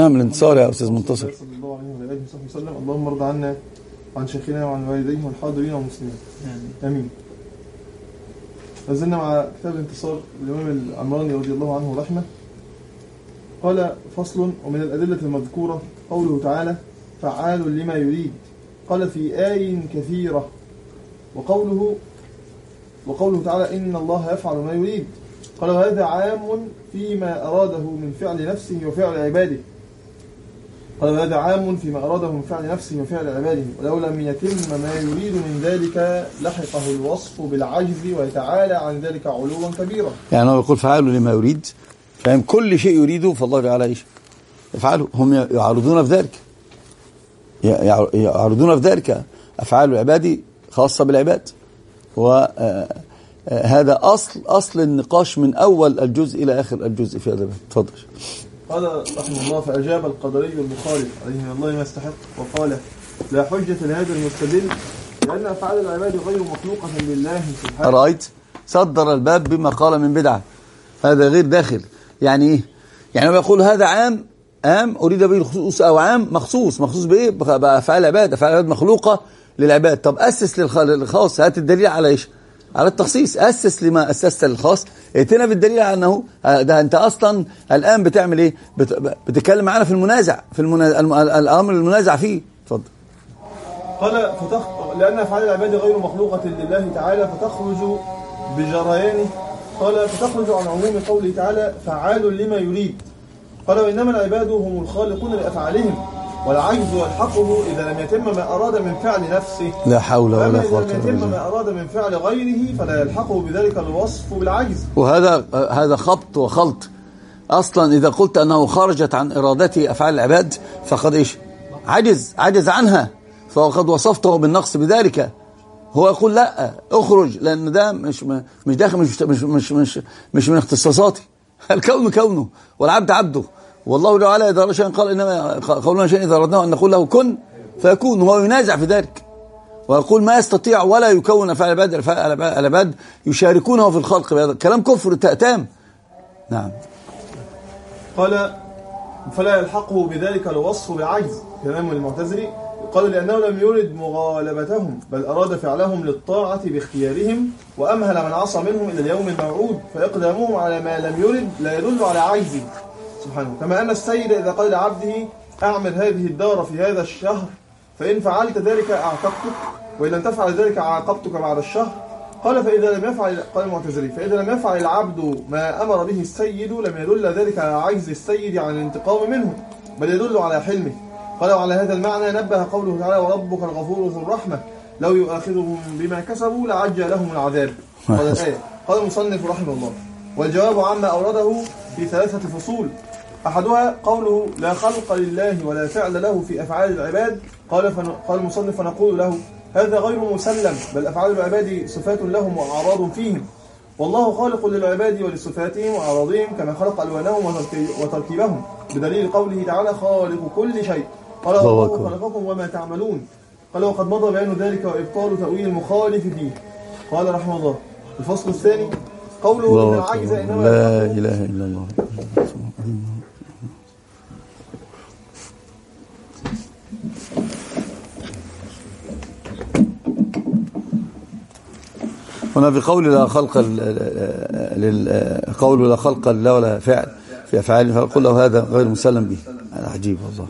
نعم الانتصار يا أستاذ منتصر. صلى الله عليه وعلى آله وصحبه وسلم. اللهم ارض عنا وعن شيخنا وعن والديه والحاضرين والمسلمين آمين. نزلنا مع كتاب الانتصار للإمام العمراني رضي الله عنه ورحمه. قال: فصل. ومن الأدلة المذكورة قوله تعالى: فعال لما يريد. قال: في آي كثيرة. وقوله تعالى: إن الله يفعل ما يريد. قال: وهذا عام فيما أراده من فعل نفسه وفعل عباده. قال: وهذا عام فيما أراده من فعل نفسه وفعل عباده، ولو لم يتم ما يريد من ذلك لحقه الوصف بالعجز ويتعالى عن ذلك علوا كبيرا. يعني هو يقول فعال لما يريد، فهم كل شيء يريده فالله تعالى ايش يفعله. هم يعرضون في ذلك، يعرضون في ذلك أفعال العباد خاصة بالعباد. وهذا أصل النقاش من أول الجزء إلى آخر الجزء في هذا الباب. تفضل. قال رحمه الله: فأجاب القدري المخالف عليه من الله ما استحق وقال: لا حجة لهذا المستدل لأن أفعال العباد غير مخلوقة بالله سبحانه. رأيت؟ صدر الباب بما قال من بدعة، هذا غير داخل. يعني إيه؟ يعني هو يقول هذا عام أريد به الخصوص، أو عام مخصوص بإيه؟ بأفعال العباد. أفعال العباد مخلوقة للعباد. طب أسس للخاص، هات الدليل على إيش؟ على التخصيص. أسس لما أسست للخاص، ائتنا بالدليل على أنه ده أنت أصلا الآن بتعمل إيه؟ بتتكلم معنا في المنازع، الأمر المنازع فيه. اتفضل. قال: لأن أفعال العباد غير مخلوقة لله تعالى فتخرج بجريانه. قال: فتخرج عن عموم قوله تعالى: فعال لما يريد. قال: وإنما العباد هم الخالقون لأفعالهم، والعجز يلحقه إذا لم يتم ما أراد من فعل نفسه. لا حول ولا قوة إلا بالله. إذا لم يتم ما أراد من فعل غيره فلا يلحقه بذلك الوصف بالعجز. وهذا خبط وخلط. أصلا إذا قلت أنه خرجت عن إرادته أفعال العباد فقد إيش؟ عجز عنها، فقد وصفته بالنقص بذلك. هو يقول لا اخرج، لأن ده مش داخل، مش من اختصاصاتي. الكون كونه والعبد عبده، والله تعالى إذا أراد شيئا قال إنما قولنا شيئا إذا أردناه أن نقول له كن فيكون. هو ينازع في ذلك ويقول ما يستطيع ولا يكون أفعال العباد يشاركونه في الخلق بهذا كلام كفر تام. نعم. قال: فلا يلحقه بذلك الوصف بعجز، كلام المعتزلي. قال: لأنه لم يرد مغالبتهم، بل أراد فعلهم للطاعة باختيارهم، وأمهل من عصى منهم إلى اليوم الموعود، فإقدامهم على ما لم يرد لا يدل على عجزه سبحانه. كما أن السيد إذا قال لعبده: أعمل هذه الدار في هذا الشهر، فإن فعلت ذلك أعتقتك، وإن لم تفعل ذلك عاقبتك بعد الشهر. قال: فإذا لم يفعل، قال المعتزلي، فإذا لم يفعل العبد ما أمر به السيد لم يدل ذلك على عجز السيد عن الانتقام منه، بل يدل على حلمه. قال: وعلى هذا المعنى نبه قوله تعالى: وربك الغفور ذو الرحمة لو يؤاخذهم بما كسبوا لعجل لهم العذاب. قال الآية. قال المصنف رحمه الله: والجواب عما أورده في 3 فصول. أحدها قوله: لا خلق لله ولا فعل له في أفعال العباد. قال المصنف: فنقول له: هذا غير مسلم، بل أفعال العباد صفات لهم وأعراض فيهم، والله خالق للعباد ولصفاتهم وأعراضهم كما خلق ألوانهم وتركيبهم، بدليل قوله تعالى: خالق كل شيء. قال: الله خلقكم وما تعملون. قال: وقد مضى بيان ذلك وإبطال تأويل المخالف فيه. قال رحمه الله: الفصل الثاني قوله: إن العجز إنما لا إله إلا الله. هنا في قول لا خلق قول لا خلق لا ولا فعل في أفعال، فقل له هذا غير مسلم به. هذا عجيب والله.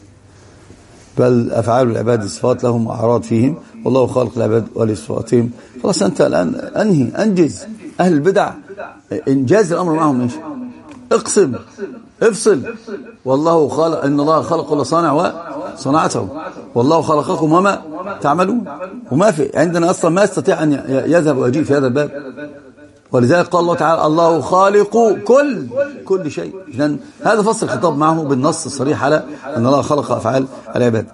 بل أفعال العباد صفات لهم وأعراض فيهم، والله خالق العباد ولصفاتهم. خلاص أنت الآن أنجز. أهل البدع إنجاز الأمر معهم إيش؟ اقسم افصل. والله خالق، إن الله خلق كل صانع وصنعته، والله خلقكم وما تعملون. وما في عندنا أصلا ما يستطيع أن يذهب ويجيء في هذا الباب. ولذلك قال الله تعالى: الله خالق كل شيء. إذن هذا فصل الخطاب معه بالنص الصريح على أن الله خلق أفعال العباد.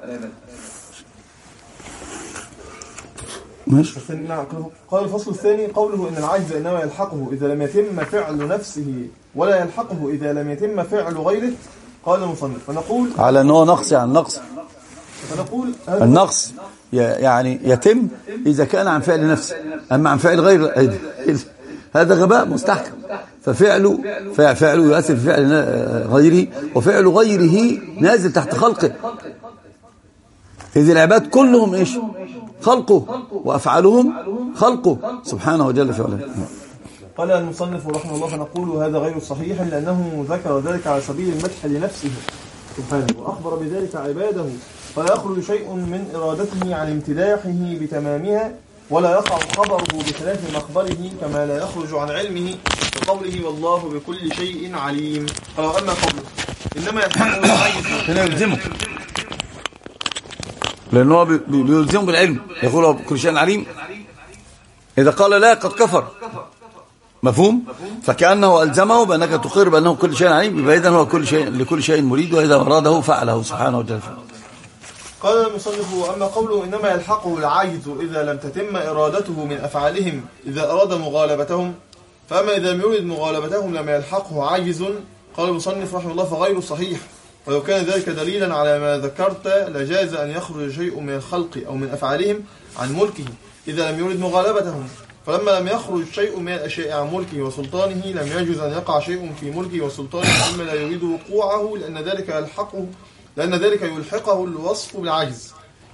ماشي. قال الفصل الثاني قوله: إن العجز إنما يلحقه إذا لم يتم فعل نفسه ولا يلحقه إذا لم يتم فعل غيره. قال المصنف: فنقول على أنه نقص، يعني نقص. فنقول النقص يعني يتم إذا كان عن فعل نفسه، أما عن فعل غير هذا غباء مستحكم. ففعله يؤثر في فعل غيره، وفعل غيره نازل تحت خلقه. إذ العباد كلهم إيش؟ خلقه، وأفعالهم خلقه سبحانه وجل في علاه. قال المصنف رحمه الله: فنقول هذا غير صحيح، لأنه ذكر ذلك على سبيل المدح لنفسه سبحانه، وأخبر بذلك عباده، فلا يخرج شيء من إرادته عن امتداحه بتمامها، ولا يقع خبره بخلاف مخبره، كما لا يخرج عن علمه كقوله: والله بكل شيء عليم. قال: أما قوله إنما يلحقه العجز، هنا يلزمه، لأنه بيلزمه بالعلم، يقول بكل شيء عليم. إذا قال لا قد كفر، مفهوم؟ فكأنه ألزمه بأنك تقر بأنه كل شيء عليم، يبقى إذن هو لكل شيء مريد، وإذا أراده فعله سبحانه وتعالى. قال المصنف: أما قوله إنما يلحقه العاجز إذا لم تتم إرادته من أفعالهم إذا أراد مغالبتهم، فأما إذا لم يرد مغالبتهم لم يلحقه عاجز. قال المصنف رحمه الله: فغير صحيح، ولو كان ذلك دليلا على ما ذكرت لجاز أن يخرج شيء من الخلق أو من أفعالهم عن ملكه إذا لم يرد مغالبتهم، فلما لم يخرج شيء من الأشياء عن ملكه وسلطانه لم يجوز أن يقع شيء في ملكه وسلطانه مما لا يريد وقوعه، لأن ذلك يلحقه الوصف بالعجز.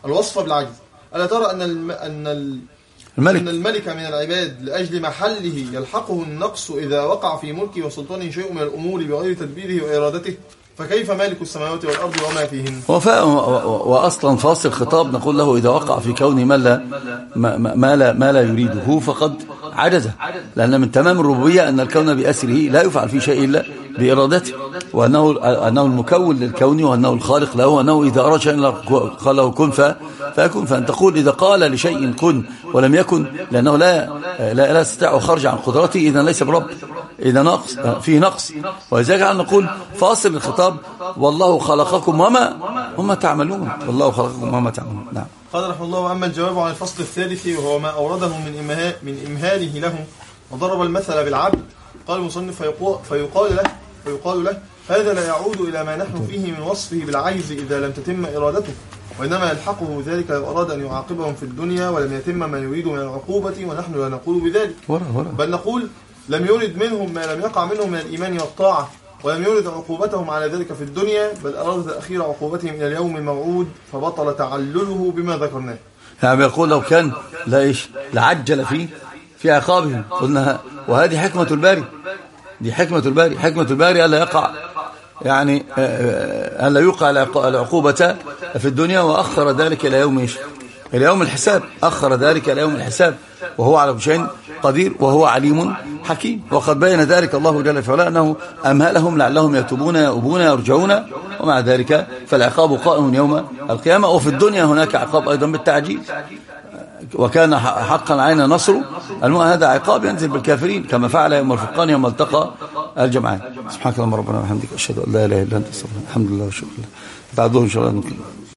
ألا ترى أن الملك من العباد لأجل محله يلحقه النقص إذا وقع في ملكه وسلطانه شيء من الأمور بغير تدبيره وإرادته، فكيف مالك السماوات والأرض وما فيهن؟ وأصلا فاصل خطاب نقول له إذا وقع في كون ما لا يريده فقد عجز، لأن من تمام الربوبية أن الكون بأسره لا يفعل فيه شيء إلا بإرادته، وأنه المكون للكون، وأنه الخالق له، وأنه إذا أراد شيء قال له كن فيكون. فأن تقول إذا قال لشيء كن ولم يكن لأنه لا يستطيع خرج عن قدرته، إذا ليس برب، إذا فيه نقص. ولذلك نقول فاصل الخطاب: والله خلقكم وما تعملون، والله خلقكم وما تعملون. نعم. قال رحمه الله: وأما الجواب عن الفصل الثالث وهو ما أورده من إمهاله لهم وضرب المثل بالعبد، قال المصنف: فيقال له هذا لا يعود إلى ما نحن فيه من وصفه بالعجز إذا لم تتم إرادته، وإنما يلحقه ذلك لو أراد أن يعاقبهم في الدنيا ولم يتم ما يريد من العقوبة، ونحن لا نقول بذلك، بل نقول لم يرد منهم ما لم يقع منهم من الإيمان والطاعة، ولم يرد عقوبتهم على ذلك في الدنيا، بل أراد تأخير عقوبتهم إلى اليوم الموعود، فبطل تعلله بما ذكرناه. يعني يقول لو كان لعجل في عقابهم، قلنا وهذه حكمة الباري، دي حكمة الباري ألا يقع، يعني ألا يوقع العقوبة في الدنيا، وأخر ذلك إلى يوم الحساب، أخر ذلك إلى يوم الحساب، وهو على كل شيء قدير، وهو عليم حكيم. وقد بين ذلك الله جل وعلا أنه أمهلهم لعلهم يتوبون يؤوبون يرجعون، ومع ذلك فالعقاب قائم يوم القيامة. وفي الدنيا هناك عقاب أيضا بالتعجيل، وكان حقا علينا نصر هذا عقاب ينزل بالكافرين كما فعل يوم الفرقان يوم التقى الجمعان. سبحانك اللهم ربنا وبحمدك، أشهد أن لا إله إلا أنت، أستغفرك. الحمد لله والشكر لله. بعد الظهر إن شاء الله نكمل.